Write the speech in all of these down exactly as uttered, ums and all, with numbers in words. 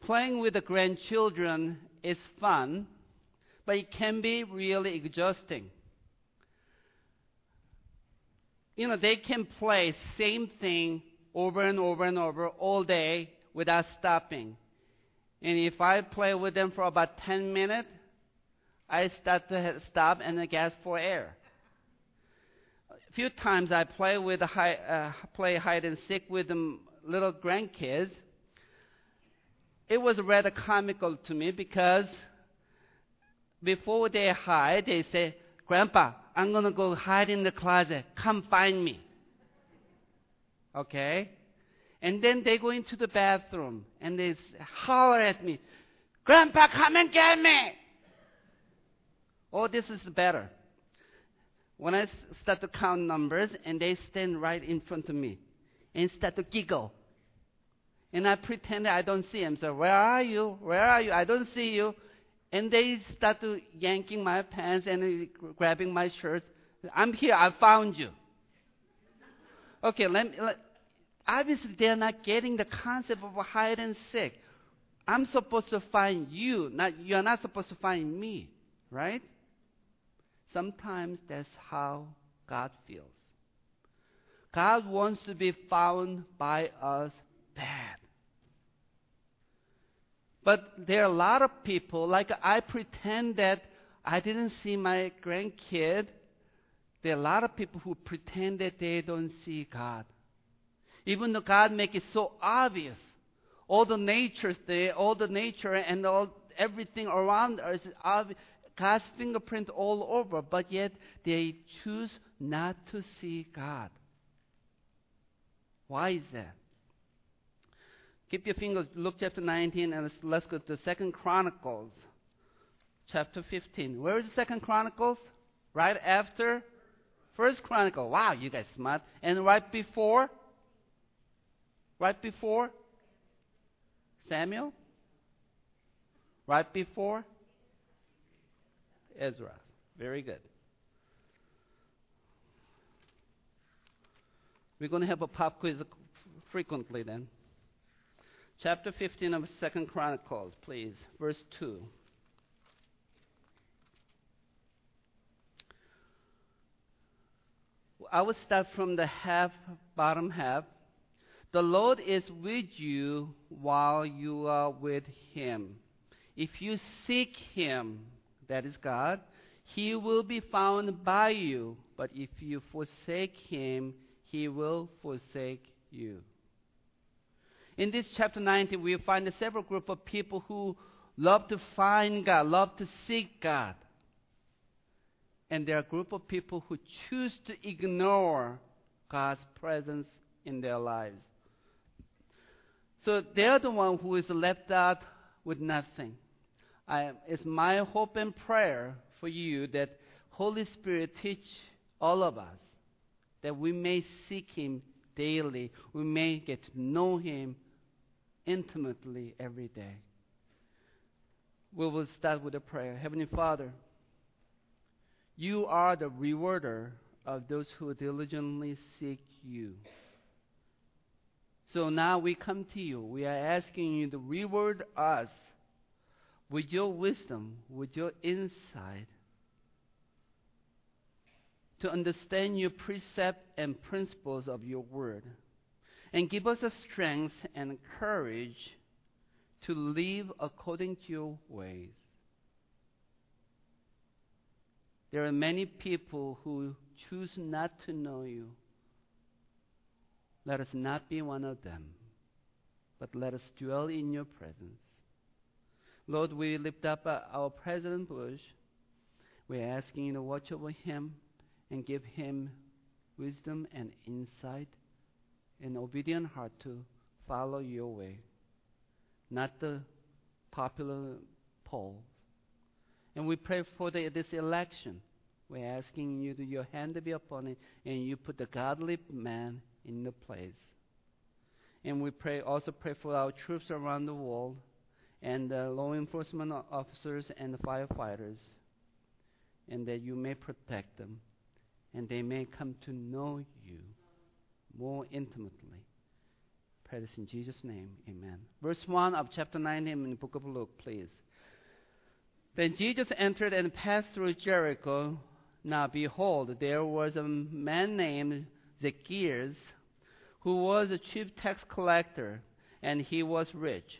Playing with the grandchildren is fun, but it can be really exhausting. You know, they can play same thing over and over and over all day without stopping. And if I play with them for about ten minutes, I start to stop and gasp for air. A few times I play with high, uh, play hide and seek with them little grandkids. It was rather comical to me because before they hide, they say, "Grandpa, I'm going to go hide in the closet. Come find me." Okay? And then they go into the bathroom and they holler at me, "Grandpa, come and get me." Oh, this is better. When I start to count numbers and they stand right in front of me and start to giggle. And I pretend I don't see them. So, "Where are you? Where are you? I don't see you." And they start to yanking my pants and grabbing my shirt. "I'm here. I found you." Okay, let me, let, obviously they're not getting the concept of hide and seek. I'm supposed to find you. Not, you're not supposed to find me, right? Sometimes that's how God feels. God wants to be found by us bad. But there are a lot of people, like I pretend that I didn't see my grandkid. There are a lot of people who pretend that they don't see God. Even though God make it so obvious. All the natures there, all the nature and all everything around us is obvious. God's fingerprint all over, but yet they choose not to see God. Why is that? Keep your fingers, Luke chapter nineteen, and let's, let's go to Second Chronicles chapter fifteen. Where is the Second Chronicles? Right after First Chronicle. Wow, you guys smart. And right before? Right before? Samuel? Right before? Ezra. Very good. We're going to have a pop quiz frequently then. Chapter fifteen of Second Chronicles, please. Verse two. I will start from the half, bottom half. The Lord is with you while you are with him. If you seek him, that is God, he will be found by you. But if you forsake him, he will forsake you. In this chapter nineteen, we find several group of people who love to find God, love to seek God. And there are a group of people who choose to ignore God's presence in their lives. So they're the one who is left out with nothing. I, it's my hope and prayer for you that Holy Spirit teach all of us that we may seek him daily. We may get to know him intimately every day. We will start with a prayer. Heavenly Father, you are the rewarder of those who diligently seek you. So now we come to you. We are asking you to reward us with your wisdom, with your insight, to understand your precept and principles of your word. And give us the strength and courage to live according to your ways. There are many people who choose not to know you. Let us not be one of them, but let us dwell in your presence. Lord, we lift up uh, our President Bush. We're asking you to watch over him and give him wisdom and insight and obedient heart to follow your way, not the popular polls. And we pray for the, this election. We're asking you to your hand to be upon it, and you put the godly man in the place. And we pray also pray for our troops around the world, and the law enforcement officers and the firefighters, and that you may protect them, and they may come to know you more intimately. Pray this in Jesus' name. Amen. Verse one of chapter nineteen in the book of Luke, please. Then Jesus entered and passed through Jericho. Now behold, there was a man named Zacchaeus, who was a chief tax collector, and he was rich.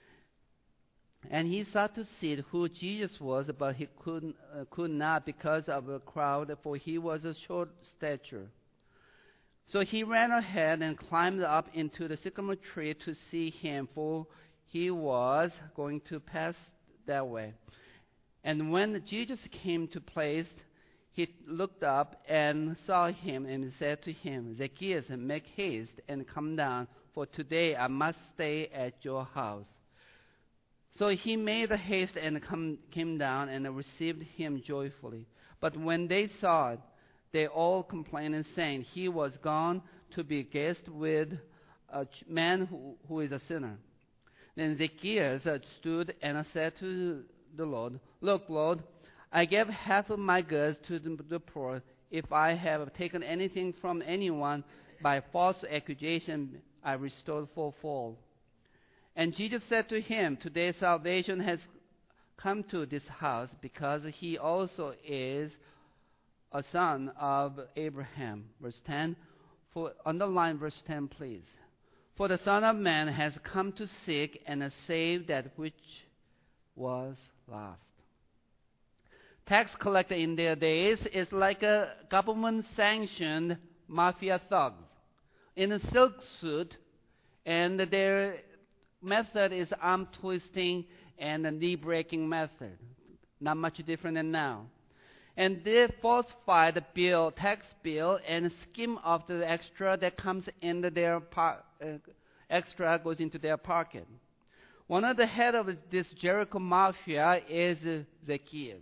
And he sought to see who Jesus was, but he could, uh, could not because of the crowd, for he was a short stature. So he ran ahead and climbed up into the sycamore tree to see him, for he was going to pass that way. And when Jesus came to place, he looked up and saw him and said to him, Zacchaeus, make haste and come down, for today I must stay at your house. So he made haste and come, came down and received him joyfully. But when they saw it, they all complained and saying, he was gone to be guest with a man who, who is a sinner. Then Zacchaeus uh, stood and uh, said to the Lord, Look, Lord, I gave half of my goods to the, the poor. If I have taken anything from anyone by false accusation, I restore fourfold. And Jesus said to him, Today salvation has come to this house, because he also is a son of Abraham. Verse ten. For underline verse ten, please. For the Son of Man has come to seek and save that which was lost. Tax collector in their days is like a government-sanctioned mafia thugs in a silk suit, and their method is arm twisting and a knee breaking method. Not much different than now. And they falsify the bill, tax bill, and skim off the extra that comes into their par- uh, extra goes into their pocket. One of the head of this Jericho mafia is uh, Zacchaeus.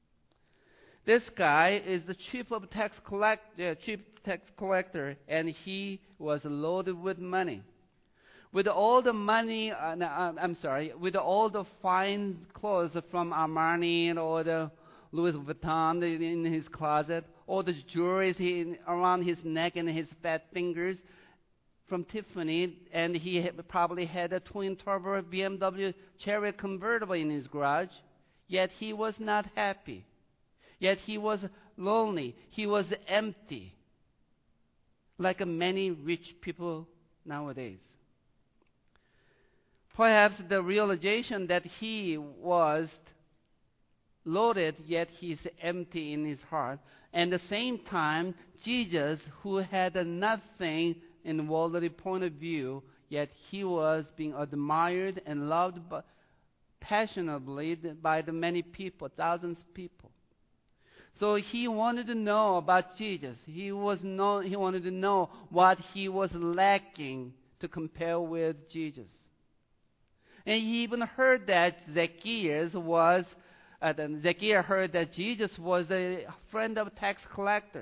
This guy is the chief of tax collect, uh, chief tax collector, and he was loaded with money. With all the money, uh, no, I'm sorry, with all the fine clothes from Armani and all the Louis Vuitton in his closet, all the jewelry he, around his neck and his fat fingers from Tiffany, and he had, probably had a twin-turbo B M W Chariot convertible in his garage, yet he was not happy. Yet he was lonely. He was empty, like many rich people nowadays. Perhaps the realization that he was loaded, yet he's empty in his heart. And at the same time, Jesus, who had nothing in worldly point of view, yet he was being admired and loved passionately by the many people, thousands of people. So he wanted to know about Jesus. He was know, he wanted to know what he was lacking to compare with Jesus. And he even heard that Zacchaeus was, uh, then Zacchaeus heard that Jesus was a friend of a tax collector.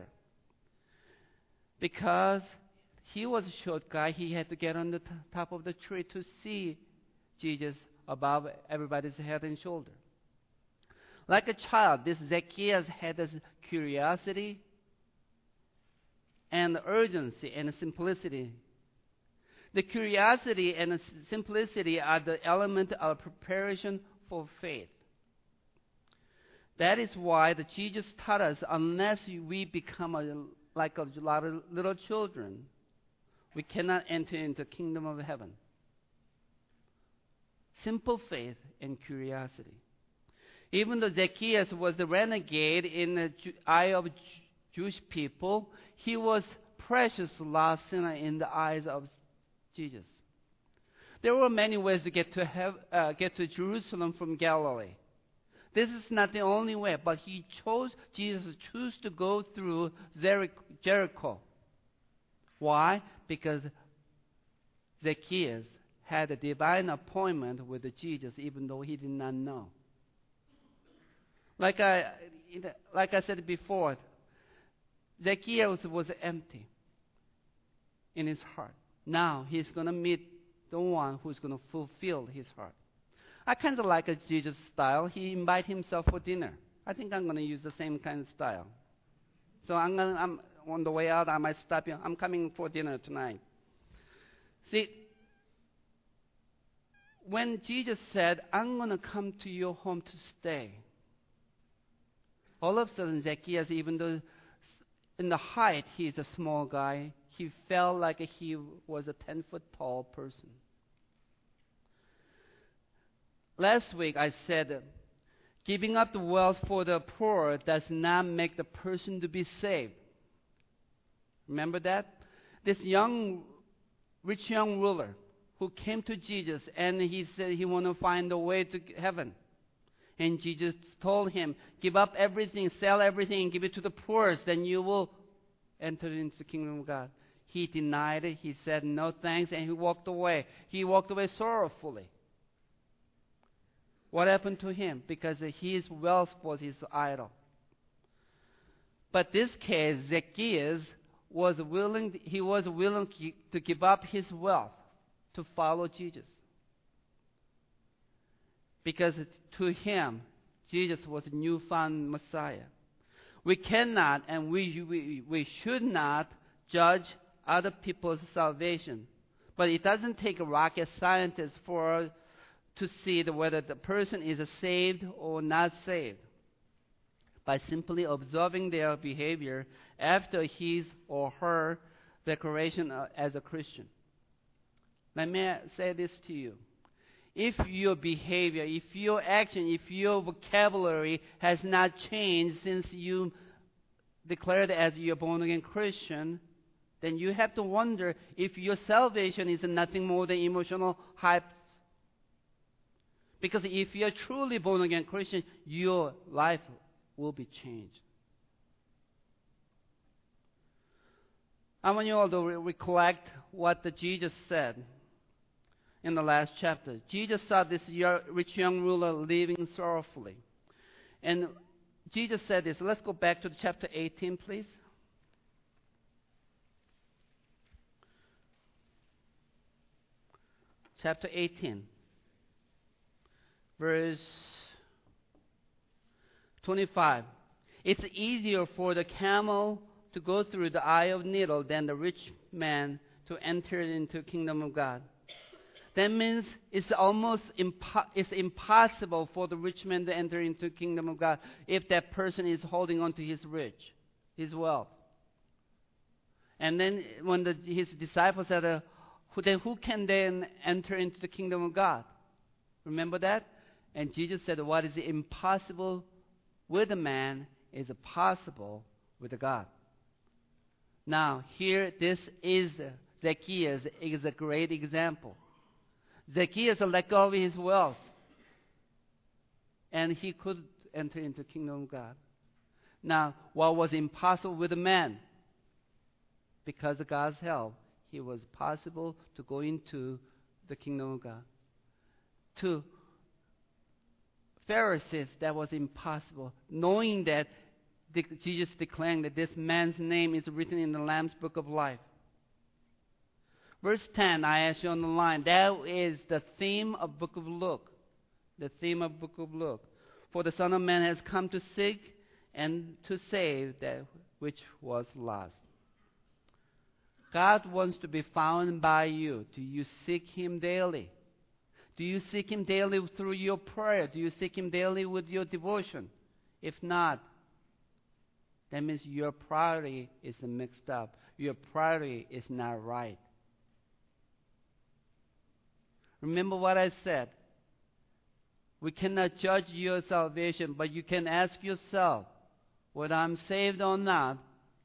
Because he was a short guy, he had to get on the t- top of the tree to see Jesus above everybody's head and shoulder. Like a child, this Zacchaeus had this curiosity and urgency and simplicity. The curiosity and the simplicity are the element of preparation for faith. That is why the Jesus taught us, unless we become a, like a lot of little children, we cannot enter into the kingdom of heaven. Simple faith and curiosity. Even though Zacchaeus was a renegade in the eye of Jewish people, he was precious lost sinner in the eyes of Jesus. There were many ways to get to have, uh, get to Jerusalem from Galilee. This is not the only way, but he chose, Jesus chose to go through Jericho. Why? Because Zacchaeus had a divine appointment with Jesus, even though he did not know. Like I, like I said before, Zacchaeus was empty in his heart. Now he's going to meet the one who's going to fulfill his heart. I kind of like a Jesus style. He invited himself for dinner. I think I'm going to use the same kind of style. So I'm, gonna, I'm on the way out. I might stop you. I'm coming for dinner tonight. See, when Jesus said, I'm going to come to your home to stay, all of a sudden Zacchaeus, even though in the height he's a small guy, he felt like he was a ten foot tall person. Last week I said, giving up the wealth for the poor does not make the person to be saved. Remember that? This young, rich young ruler who came to Jesus and he said he want to find a way to heaven. And Jesus told him, give up everything, sell everything, and give it to the poor, then you will enter into the kingdom of God. He denied it. He said, no thanks, and he walked away. He walked away sorrowfully. What happened to him? Because his wealth was his idol. But this case, Zacchaeus was willing, he was willing to give up his wealth to follow Jesus. Because to him, Jesus was a newfound Messiah. We cannot and we, we, we should not judge other people's salvation. But it doesn't take a rocket scientist for to see the, whether the person is saved or not saved by simply observing their behavior after his or her declaration as a Christian. Let me say this to you. If your behavior, if your action, if your vocabulary has not changed since you declared as you're born-again Christian, then you have to wonder if your salvation is nothing more than emotional hype. Because if you're truly born-again Christian, your life will be changed. I want you all to re- recollect what the Jesus said in the last chapter. Jesus saw this rich young ruler living sorrowfully. And Jesus said this. Let's go back to chapter eighteen, please. Chapter eighteen, verse twenty-five. It's easier for the camel to go through the eye of needle than the rich man to enter into the kingdom of God. That means it's almost impo- it's impossible for the rich man to enter into the kingdom of God if that person is holding on to his rich, his wealth. And then when the, his disciples said, uh, who, then who can then enter into the kingdom of God? Remember that? And Jesus said, what is impossible with a man is possible with God. Now, here, this is Zacchaeus is a great example. Zacchaeus let go of his wealth, and he could enter into the kingdom of God. Now, what was impossible with a man? Because of God's help, it was possible to go into the kingdom of God. To Pharisees, that was impossible, knowing that Jesus declaring that this man's name is written in the Lamb's book of life. Verse ten, I ask you on the line, that is the theme of book of Luke. The theme of book of Luke. For the Son of Man has come to seek and to save that which was lost. God wants to be found by you. Do you seek Him daily? Do you seek Him daily through your prayer? Do you seek Him daily with your devotion? If not, that means your priority is mixed up. Your priority is not right. Remember what I said. We cannot judge your salvation, but you can ask yourself, whether I'm saved or not,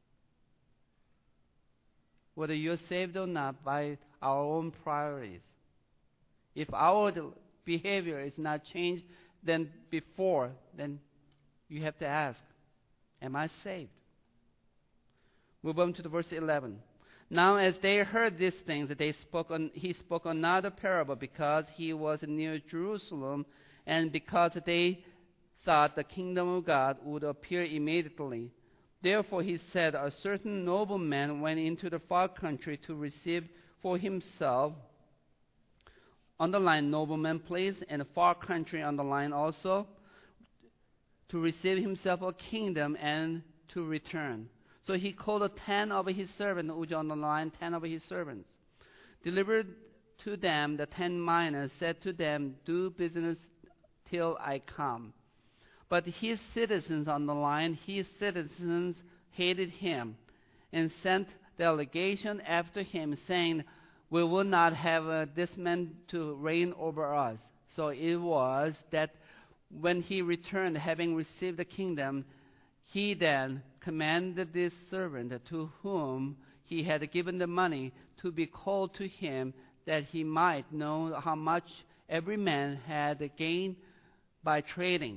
whether you're saved or not by our own priorities. If our behavior is not changed than before, then you have to ask, am I saved? Move on to the verse eleven. Now as they heard these things, they spoke on, he spoke another parable because he was near Jerusalem and because they thought the kingdom of God would appear immediately. Therefore he said, a certain nobleman went into the far country to receive for himself, underline nobleman please, and far country underline also, to receive himself a kingdom and to return. So he called ten of his servants, which underline ten of his servants, delivered to them the ten minas, said to them, "Do business till I come." But his citizens on the line, his citizens hated him and sent delegation after him, saying, "We will not have uh, this man to reign over us." So it was that when he returned, having received the kingdom, he then commanded this servant to whom he had given the money to be called to him, that he might know how much every man had gained by trading.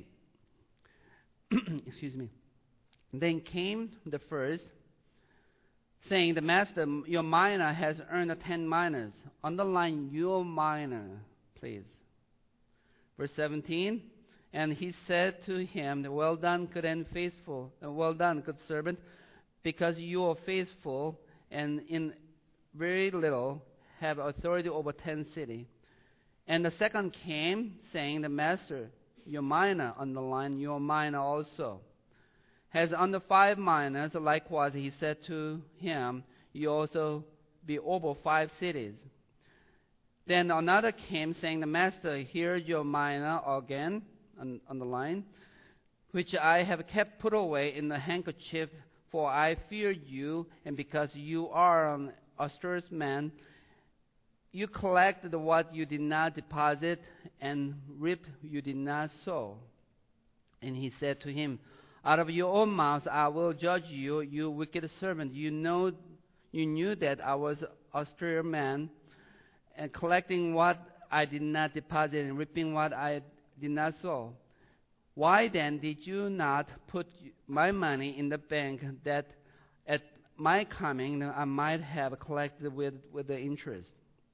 Excuse me. Then came the first, saying, "The master, your mina has earned ten minas." Underline your mina, please. Verse seventeen. And he said to him, "Well done, good and faithful, and well done, good servant, because you are faithful and in very little have authority over ten cities." And the second came, saying, "The master, your mina," underline your mina also, "has under five minas." Likewise, he said to him, "You also be over five cities." Then another came, saying, "The master, here is your mina again," on, on the line, "which I have kept put away in the handkerchief, for I feared you, and because you are an austerous man, you collected what you did not deposit, and reap you did not sow." And he said to him, "Out of your own mouth I will judge you, you wicked servant. You know, you knew that I was an austere man, and collecting what I did not deposit, and reaping what I did not sow. Why then did you not put my money in the bank, that at my coming I might have collected with, with the interest?"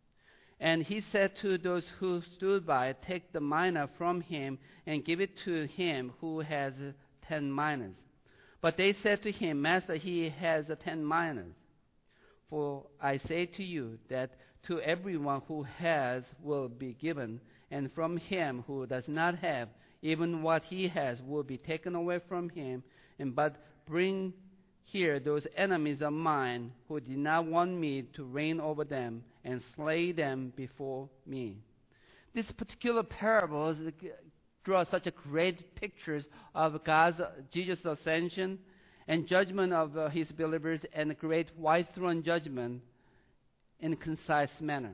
And he said to those who stood by, "Take the mina from him and give it to him who has ten minas." But they said to him, "Master, he has ten minas. For I say to you that to everyone who has will be given, and from him who does not have, even what he has will be taken away from him. And but bring here those enemies of mine who did not want me to reign over them, and slay them before me." This particular parable draws such a great pictures of God's Jesus' ascension and judgment of uh, his believers, and a great white throne judgment in a concise manner.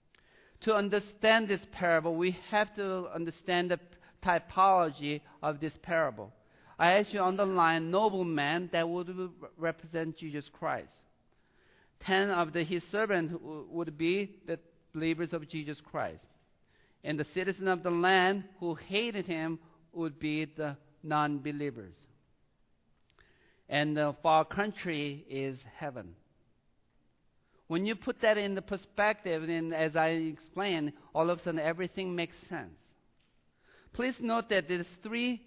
To understand this parable, we have to understand the typology of this parable. I actually underline nobleman that would represent Jesus Christ. Ten of the, his servants would be the believers of Jesus Christ. And the citizen of the land who hated him would be the non-believers. And the far country is heaven. When you put that in the perspective, and as I explained, all of a sudden everything makes sense. Please note that there's three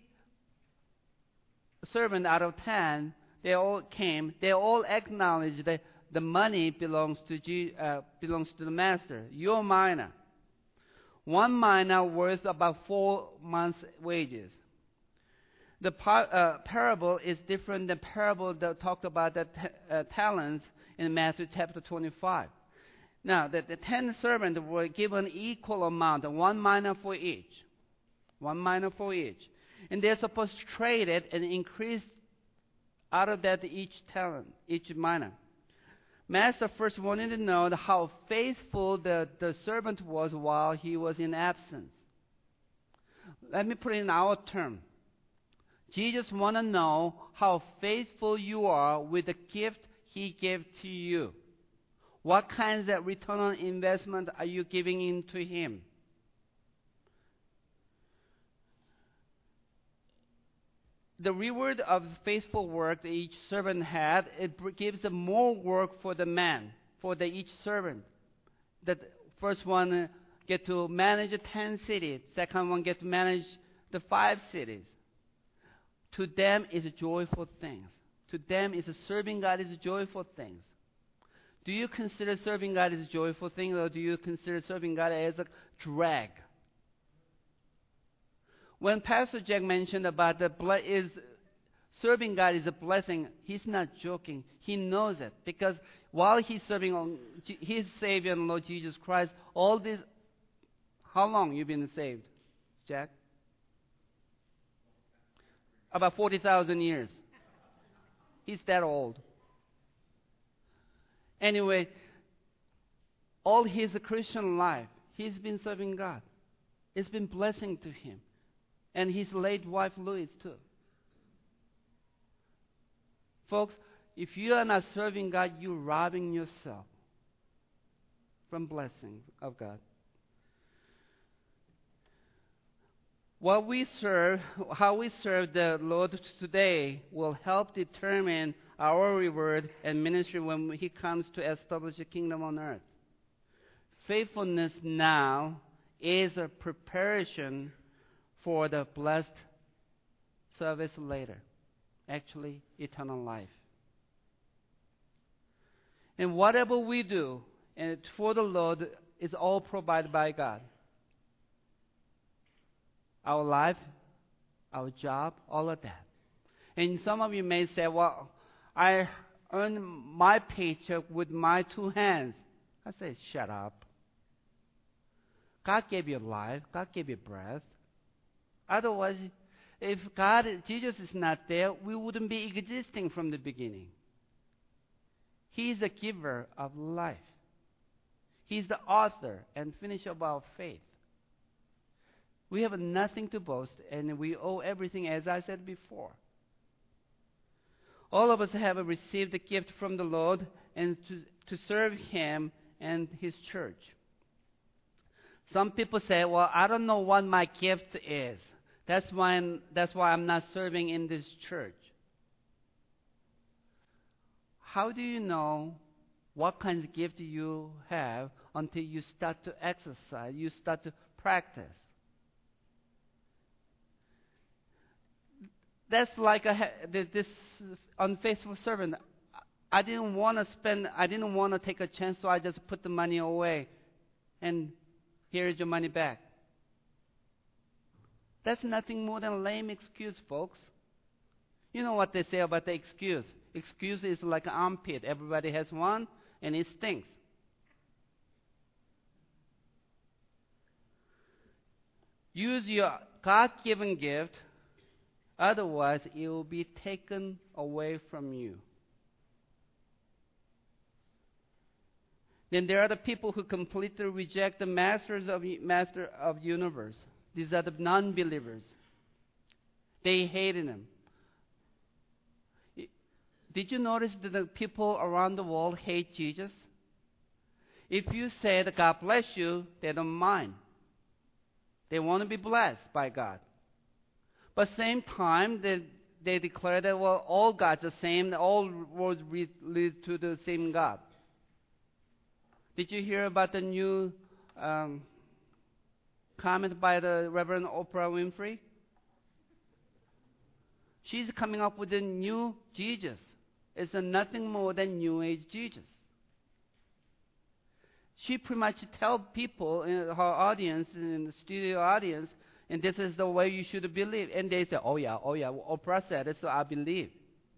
servants out of ten, they all came, they all acknowledged that the money belongs to G, uh, belongs to the master, your mina. One mina worth about four months' wages. The par, uh, parable is different than the parable that talked about the t- uh, talents in Matthew chapter twenty-five. Now, the, the ten servants were given equal amount, one mina for each. One mina for each. And they're supposed to trade it and increase out of that each talent, each mina. Master first wanted to know how faithful the, the servant was while he was in absence. Let me put it in our term. Jesus wants to know how faithful you are with the gift he gave to you. What kinds of return on investment are you giving into him? The reward of faithful work that each servant had, it gives more work for the man, for the each servant. The first one uh, get to manage ten cities. Second one get to manage the five cities. To them is joyful things. To them is serving God is joyful things. Do you consider serving God as a joyful thing, or do you consider serving God as a drag? When Pastor Jack mentioned about the blood is Serving God is a blessing. He's not joking. He knows it. Because while he's serving on his Savior and Lord Jesus Christ, all this, how long you been saved, Jack? About forty thousand years. He's that old. Anyway, all his Christian life, he's been serving God. It's been blessing to him. And his late wife, Louise, too. Folks, if you are not serving God, you're robbing yourself from blessings of God. What we serve, how we serve the Lord today will help determine our reward and ministry when He comes to establish a kingdom on earth. Faithfulness now is a preparation for the blessed service later. Actually, eternal life. And whatever we do and for the Lord is all provided by God. Our life, our job, all of that. And some of you may say, well, I earn my paycheck with my two hands. I say, shut up. God gave you life. God gave you breath. Otherwise, if God, Jesus is not there, we wouldn't be existing from the beginning. He is the giver of life. He's the author and finisher of our faith. We have nothing to boast, and we owe everything, as I said before. All of us have received a gift from the Lord and to, to serve Him and His church. Some people say, well, I don't know what my gift is. That's why I'm, that's why I'm not serving in this church. How do you know what kind of gift you have until you start to exercise, you start to practice? That's like a, this unfaithful servant. I didn't want to spend, I didn't want to take a chance, so I just put the money away. And here's your money back. That's nothing more than a lame excuse, folks. You know what they say about the excuse. Excuse is like an armpit. Everybody has one, and it stinks. Use your God-given gift. Otherwise, it will be taken away from you. Then there are the people who completely reject the masters of master of universe. These are the non-believers. They hated him. Did you notice that the people around the world hate Jesus? If you say that God bless you, they don't mind. They want to be blessed by God. But same time, they, they declare that, well, all gods are the same, all roads lead to the same God. Did you hear about the new um, comment by the Reverend Oprah Winfrey? She's coming up with a new Jesus. It's a nothing more than New Age Jesus. She pretty much tells people in her audience, in the studio audience, and this is the way you should believe. And they say, oh yeah, oh yeah, Oprah said it, so I believe.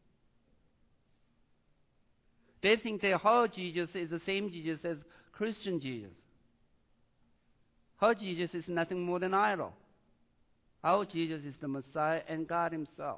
They think that her Jesus is the same Jesus as Christian Jesus. Her Jesus is nothing more than idol. Our Jesus is the Messiah and God Himself.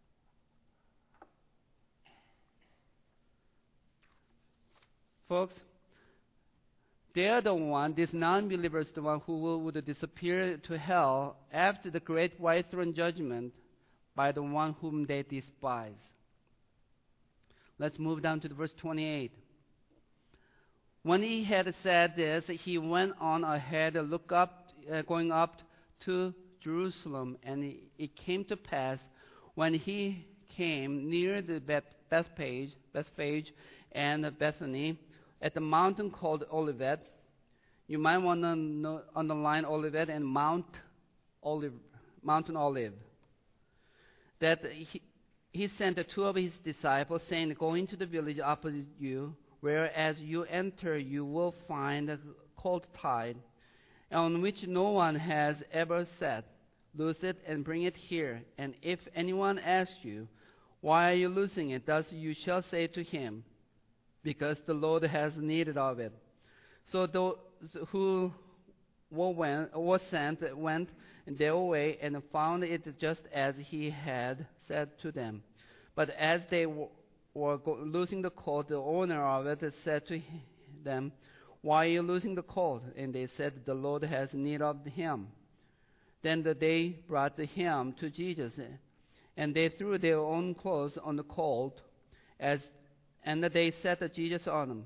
Folks, they are the one, these non-believers, the one who will, would disappear to hell after the great white throne judgment by the one whom they despise. Let's move down to the verse twenty-eight. When he had said this, he went on ahead, look up, uh, going up to Jerusalem, and it, it came to pass when he came near the Beth- Bethphage, Bethphage and Bethany, at the mountain called Olivet. You might want to underline Olivet and Mount Olive, Mountain Olive. That he, he sent two of his disciples, saying, go into the village opposite you, where as you enter you will find a colt tied, on which no one has ever sat. Loose it and bring it here. And if anyone asks you, Why are you losing it? Thus you shall say to him, because the Lord has need of it. So those who were, went, were sent went their way and found it just as he had said to them. But as they w- were go- losing the colt, the owner of it said to them, why are you losing the colt? And they said, the Lord has need of him. Then the they brought him to Jesus, and they threw their own clothes on the colt, as and they set Jesus on him.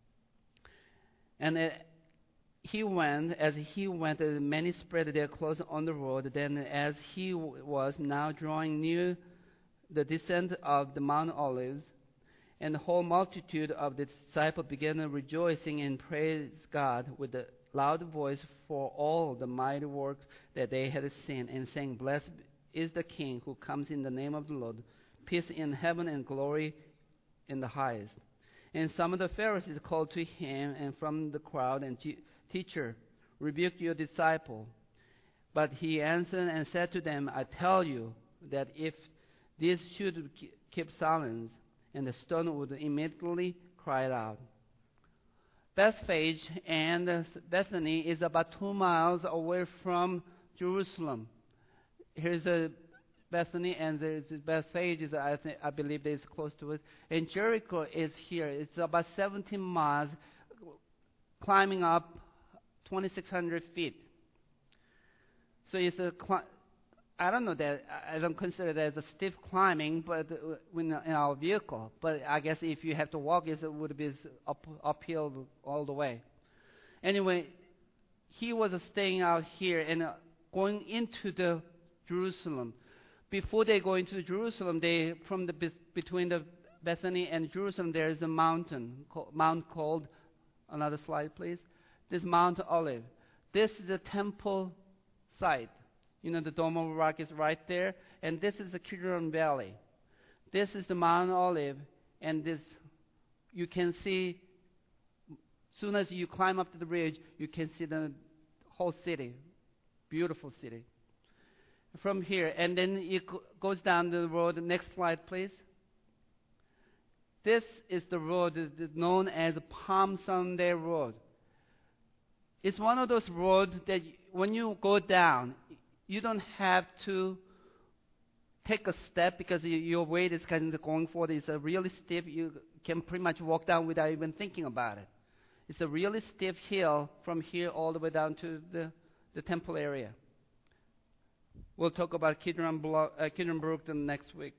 And uh, he went, as he went, uh, many spread their clothes on the road. Then, as he w- was now drawing near the descent of the Mount Olives, and the whole multitude of the disciples began rejoicing and praised God with a loud voice for all the mighty works that they had seen, and saying, blessed is the King who comes in the name of the Lord, peace in heaven and glory in the highest. And some of the Pharisees called to him and from the crowd, and teacher, rebuke your disciple. But he answered and said to them, I tell you that if this should keep silence, and the stone would immediately cry out. Bethphage and Bethany is about two miles away from Jerusalem. Here's a Bethany, and there's Bethphage is I think I believe is close to it. And Jericho is here. It's about seventeen miles, climbing up twenty-six hundred feet. So it's a cli- I don't know that I don't consider that as a stiff climbing, but in our vehicle. But I guess if you have to walk, it would be up uphill all the way. Anyway, he was staying out here and going into the Jerusalem. Before they go into Jerusalem, they from the between the Bethany and Jerusalem, there is a mountain, mount called. Another slide, please. This Mount Olive. This is the temple site. You know, the Dome of Rock is right there, and this is the Kidron Valley. This is the Mount Olive, and this you can see. As soon as you climb up to the ridge, you can see the whole city, beautiful city. From here, and then it goes down the road. Next slide, please. This is the road known as Palm Sunday Road. It's one of those roads that when you go down, you don't have to take a step because you, your weight is kind of going forward. It's a really steep. You can pretty much walk down without even thinking about it. It's a really steep hill from here all the way down to the, the temple area. We'll talk about Kidron, Blo- uh, Kidron Brook next week.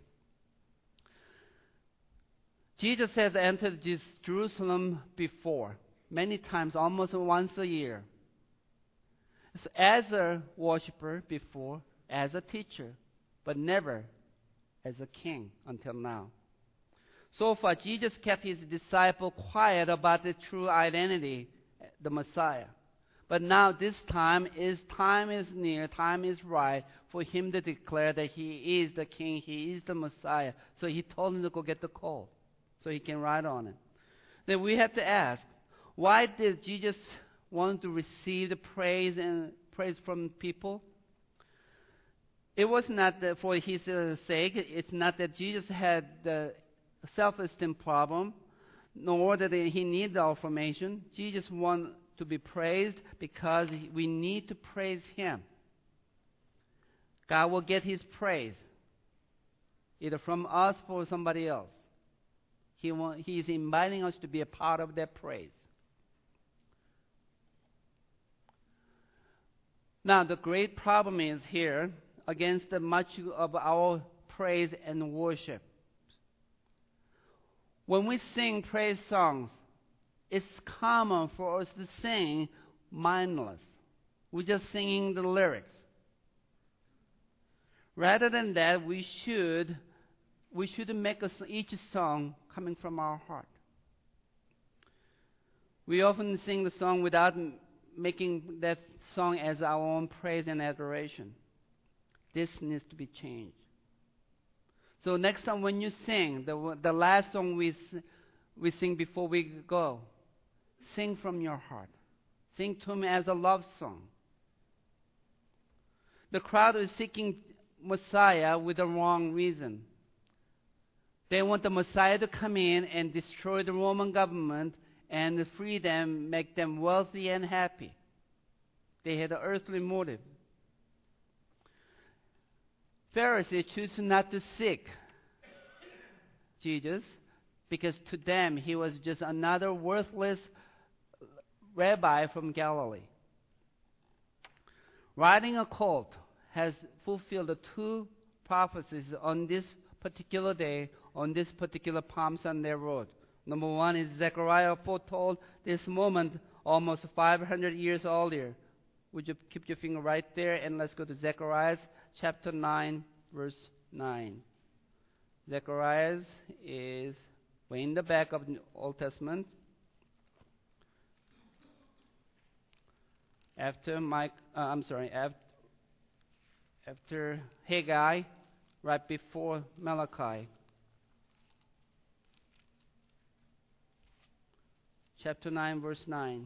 Jesus has entered this Jerusalem before, many times, almost once a year. So as a worshiper before, as a teacher, but never as a king until now. So far, Jesus kept his disciple quiet about the true identity, the Messiah. But now this time is time is near, time is right for him to declare that he is the king, he is the Messiah. So he told him to go get the colt so he can ride on it. Then we have to ask, why did Jesus want to receive the praise and praise from people? It was not that for his uh, sake. It's not that Jesus had the self-esteem problem, nor that he needed the affirmation. Jesus wanted to be praised because we need to praise him. God will get his praise, either from us or somebody else. He, want, he is inviting us to be a part of that praise. Now, the great problem is here against the much of our praise and worship. When we sing praise songs, it's common for us to sing mindless. We're just singing the lyrics. Rather than that, we should we should make a, each song coming from our heart. We often sing the song without making that song as our own praise and adoration. This needs to be changed. So next time when you sing, the the last song we we sing before we go, sing from your heart. Sing to him as a love song. The crowd is seeking Messiah with the wrong reason. They want the Messiah to come in and destroy the Roman government and free them, make them wealthy and happy. They had an earthly motive. Pharisees choose not to seek Jesus because to them he was just another worthless rabbi from Galilee. Riding a colt has fulfilled the two prophecies on this particular day, on this particular Palm Sunday road. Number one is Zechariah foretold this moment almost five hundred years earlier. Would you keep your finger right there and let's go to Zechariah chapter nine, verse nine. Zechariah is way in the back of the Old Testament. After Mike, uh, I'm sorry, after, after Haggai, right before Malachi. Chapter nine, verse nine.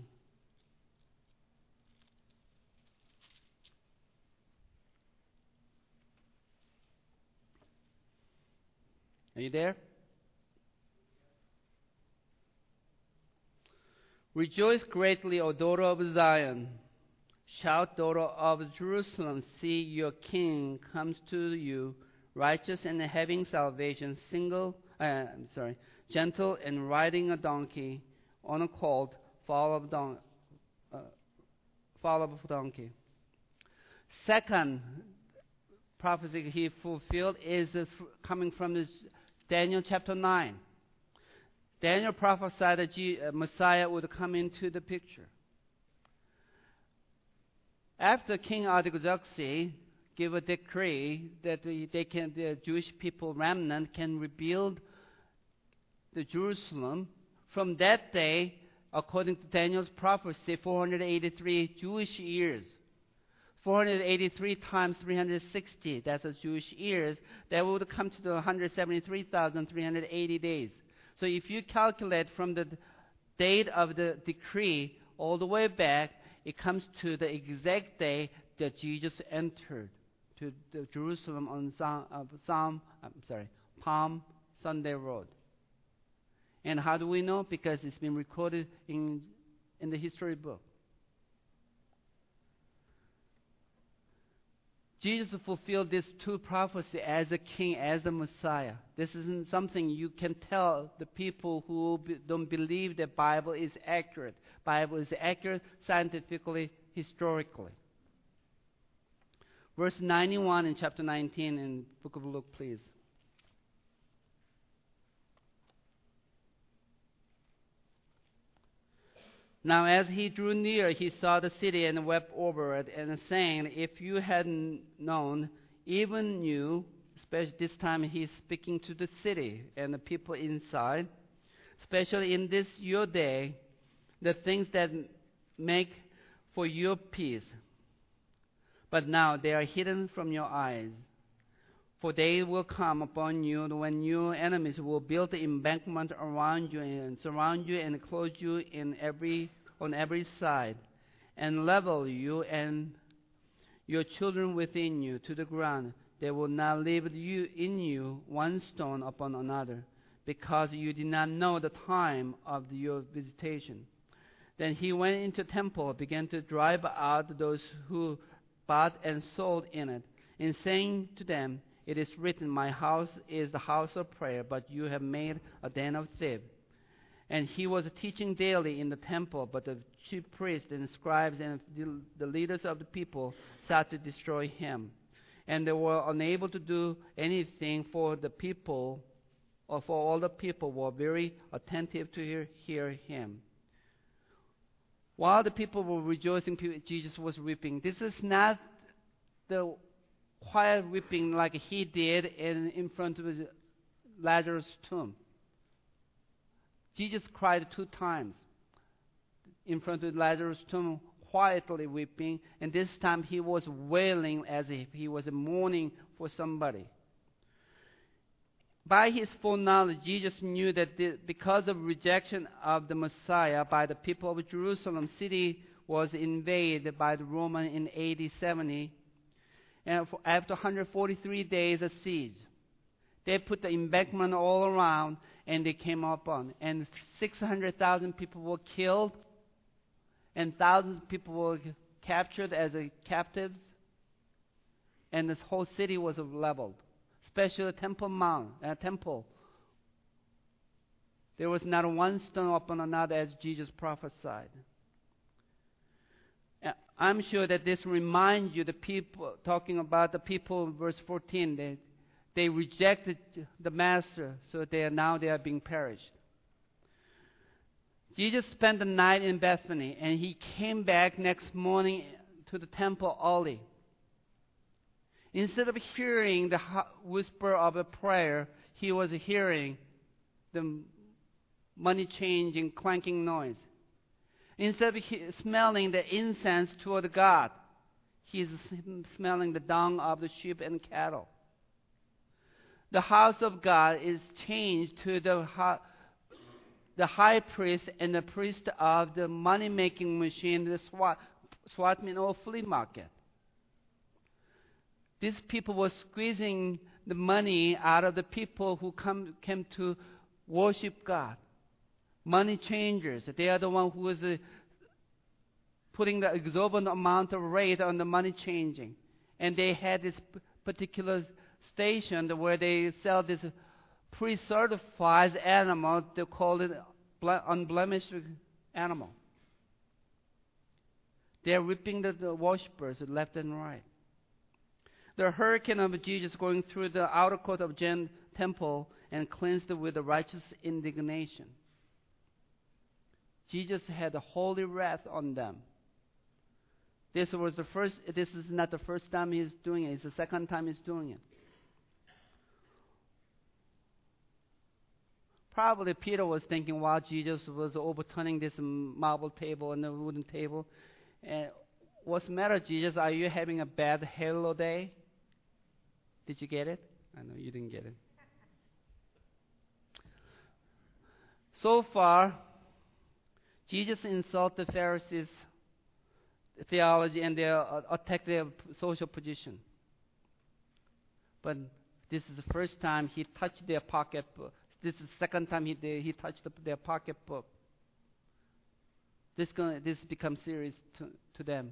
Are you there? Rejoice greatly, O daughter of Zion. Shout, daughter of Jerusalem. See, your king comes to you, righteous and having salvation, single, uh, I'm sorry, gentle and riding a donkey, on a colt, foal of don- uh, foal of donkey. Second prophecy he fulfilled is uh, f- coming from this Daniel chapter nine. Daniel prophesied that G- uh, Messiah would come into the picture. After King Artaxerxes gave a decree that the, they can, the Jewish people remnant can rebuild the Jerusalem, from that day, according to Daniel's prophecy, four hundred eighty-three Jewish years. four hundred eighty-three times three hundred sixty, that's the Jewish years, that would come to the one hundred seventy-three thousand three hundred eighty days. So if you calculate from the date of the decree all the way back, it comes to the exact day that Jesus entered to the Jerusalem on Psalm, uh, Psalm I'm sorry, Palm Sunday Road. And how do we know? Because it's been recorded in in the history book. Jesus fulfilled these two prophecies as a king, as a Messiah. This isn't something you can tell the people who be, don't believe the Bible is accurate. Bible is accurate scientifically, historically. Verse ninety-one in chapter nineteen in book of Luke, please. Now as he drew near, he saw the city and wept over it, and saying, if you had known, even you, especially this time he's speaking to the city and the people inside, especially in this your day, the things that make for your peace. But now they are hidden from your eyes. For days will come upon you when your enemies will build the embankment around you and surround you and close you in every on every side, and level you and your children within you to the ground. They will not leave you in you one stone upon another, because you did not know the time of your visitation. Then he went into the temple, began to drive out those who bought and sold in it, and saying to them, it is written, my house is the house of prayer, but you have made a den of thieves. And he was teaching daily in the temple, but the chief priests and scribes and the leaders of the people sought to destroy him. And they were unable to do anything, for the people, or for all the people were very attentive to hear, hear him. While the people were rejoicing, Jesus was weeping. This is not the quiet weeping like he did in, in front of Lazarus' tomb. Jesus cried two times in front of Lazarus' tomb, quietly weeping, and this time he was wailing as if he was mourning for somebody. By his full knowledge, Jesus knew that the, because of rejection of the Messiah by the people of Jerusalem, city was invaded by the Roman in A D seventy, and after one hundred forty-three days of siege, They put the embankment all around, and they came up on. And six hundred thousand people were killed, and thousands of people were captured as a captives. And this whole city was leveled, especially the Temple Mount, uh, temple. There was not one stone upon another, as Jesus prophesied. I'm sure that this reminds you, the people, talking about the people in verse fourteen, they, they rejected the Master, so they are now they are being perished. Jesus spent the night in Bethany, and he came back next morning to the temple early. Instead of hearing the whisper of a prayer, he was hearing the money changing, clanking noise. Instead of he, smelling the incense toward God, he is smelling the dung of the sheep and cattle. The house of God is changed to the, the high priest and the priest of the money-making machine, the swat, swat mean or flea market. These people were squeezing the money out of the people who come, came to worship God. Money changers. They are the one who is uh, putting the exorbitant amount of rate on the money changing. And they had this p- particular station where they sell this pre-certified animal. They call it ble- unblemished animal. They are ripping the, the worshippers left and right. The hurricane of Jesus going through the outer court of Jen temple and cleansed it with a righteous indignation. Jesus had a holy wrath on them. This was the first. This is not the first time he's doing it. It's the second time he's doing it. Probably Peter was thinking while Jesus was overturning this marble table and the wooden table, and what's the matter, Jesus? Are you having a bad halo day? Did you get it? I know you didn't get it. So far, Jesus insulted the Pharisees' theology and their, uh, attacked their social position. But this is the first time he touched their pocketbook. This is the second time he he touched the, their pocketbook. This gonna, this becomes serious to, to them.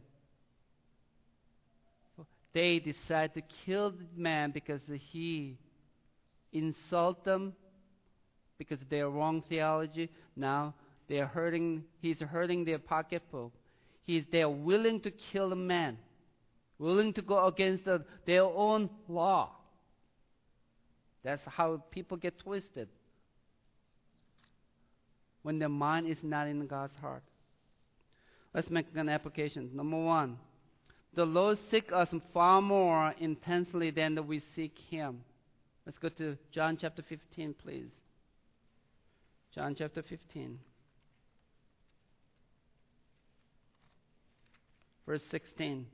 They decide to kill the man because he insulted them because of their wrong theology. Now they are hurting. He's hurting their pocketbook. He's they are willing to kill the man, willing to go against the, their own law. That's how people get twisted when their mind is not in God's heart. Let's make an application. Number one, the Lord seeks us far more intensely than we seek Him. Let's go to John chapter fifteen, please. John chapter fifteen. Verse sixteen.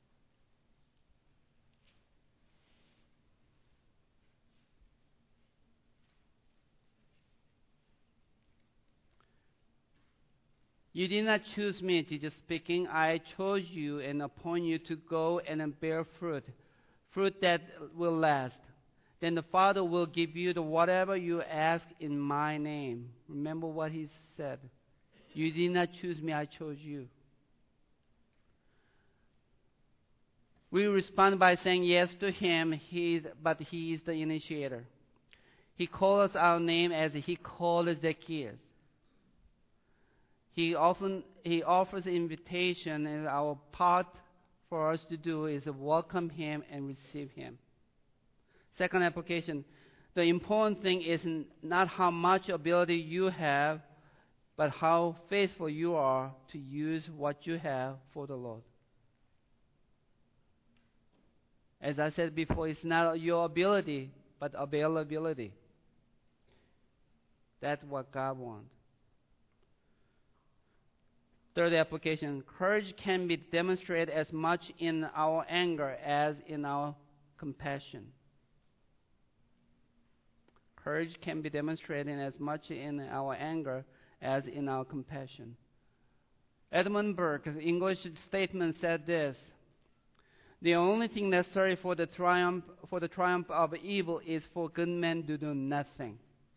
You did not choose me, Jesus speaking. I chose you and appoint you to go and bear fruit, fruit that will last. Then the Father will give you the whatever you ask in my name. Remember what He said. You did not choose me, I chose you. We respond by saying yes to Him, he, but He is the initiator. He calls us our name as He called Zacchaeus. He often He offers invitation, and our part for us to do is to welcome Him and receive Him. Second application, the important thing is not how much ability you have, but how faithful you are to use what you have for the Lord. As I said before, it's not your ability, but availability. That's what God wants. Third application, courage can be demonstrated as much in our anger as in our compassion. Courage can be demonstrated as much in our anger as in our compassion. Edmund Burke, English statement, said this: The only thing necessary for the triumph for the triumph of evil is for good men to do nothing.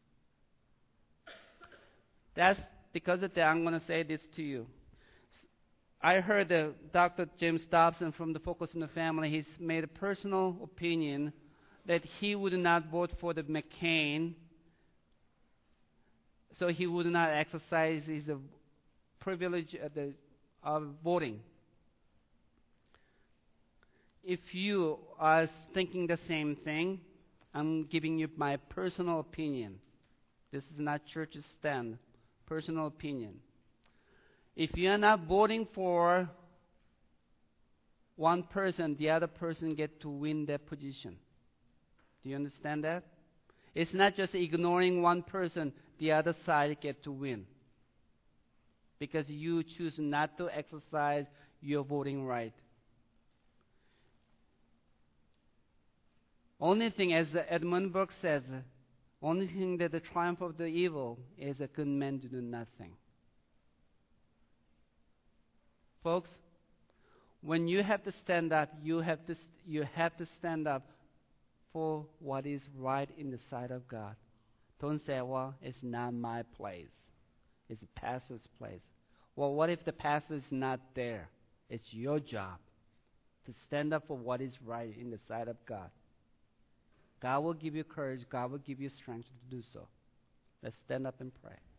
That's because of that I'm going to say this to you. I heard that Doctor James Dobson from the Focus on the Family, he's made a personal opinion that he would not vote for the McCain, so he would not exercise his uh, privilege of, the, of voting. If you are thinking the same thing, I'm giving you my personal opinion. This is not church's stand. Personal opinion. If you are not voting for one person, the other person get to win that position. Do you understand that? It's not just ignoring one person, the other side get to win. Because you choose not to exercise your voting right. Only thing, as Edmund Burke says, only thing that the triumph of the evil is a good man to do nothing. Folks, when you have to stand up, you have to you have to stand up for what is right in the sight of God. Don't say, well, it's not my place. It's the pastor's place. Well, what if the pastor is not there? It's your job to stand up for what is right in the sight of God. God will give you courage. God will give you strength to do so. Let's stand up and pray.